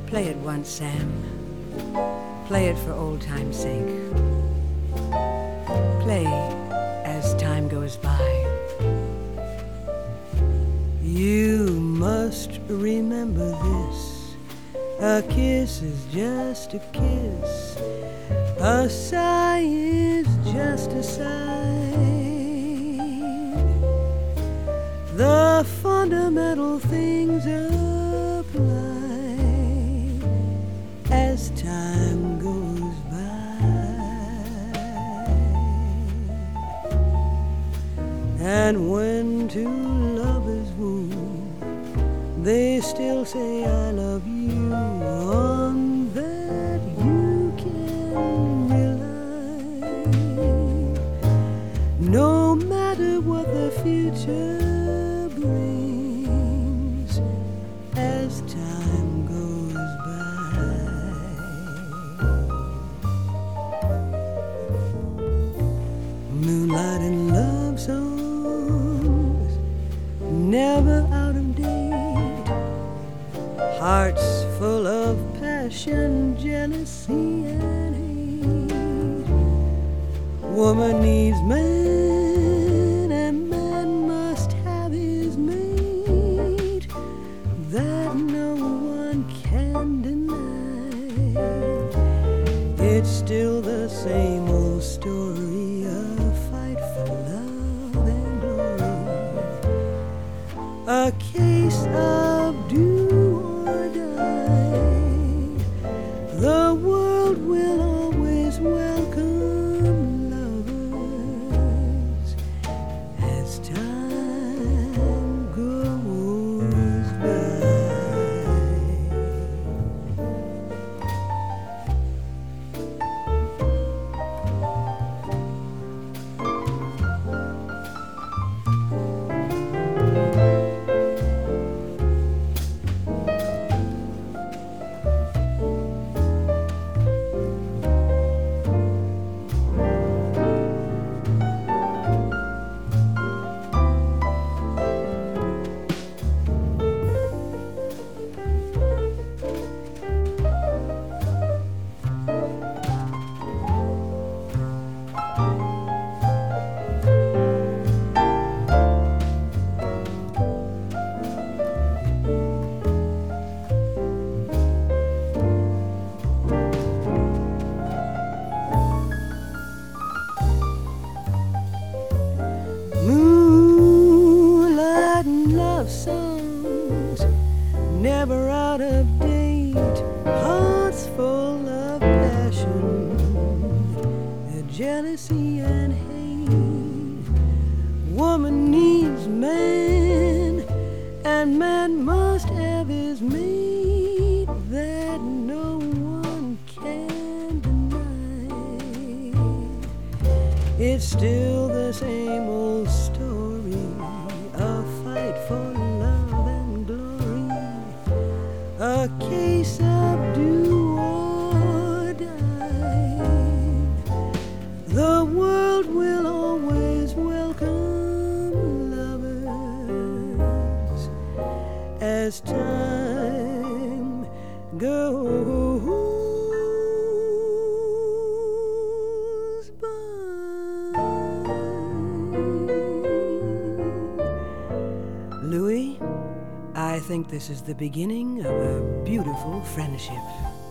Play it once, Sam. Play it for old time's sake. Play as time goes by. You must remember this. A kiss is just a kiss. A sigh is just a sigh. The fundamental things apply as time goes by. And when two lovers woo, they still say I love you. On that you can rely. No matter what the future brings as time goes by. Moonlight and love songs, never out of date. Hearts full of passion, jealousy and hate. Woman needs man, and man must have his mate. That no one can deny. It's still the same old story, a fight for love and glory. A case of do or die. The world will always welcome lovers as time goes by. Moonlight and love songs, never out of date. Hearts full of passion, jealousy and hate. Woman needs man, and man must have his mate. That no one can deny. It's still the same old story, a fight for love and glory. A case of do or die. The world will always welcome lovers as time goes by. Louis, I think this is the beginning of a beautiful friendship.